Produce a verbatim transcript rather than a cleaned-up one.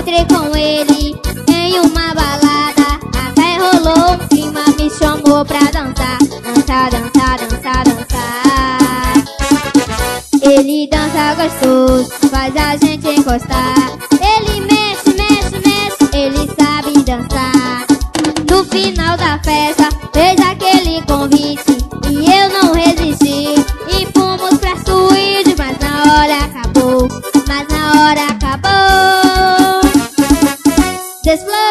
encontrei com ele em uma balada. Até rolou um clima, me chamou pra dançar. Dançar, dançar, dançar, dançar. Ele dança gostoso, faz a gente encostar. Ele mexe, mexe, mexe, ele sabe dançar. No final da festa, fez aquele convite e eu não resisti. E fomos pra suíte, mas na hora acabou. Mas na hora acabou. Desflor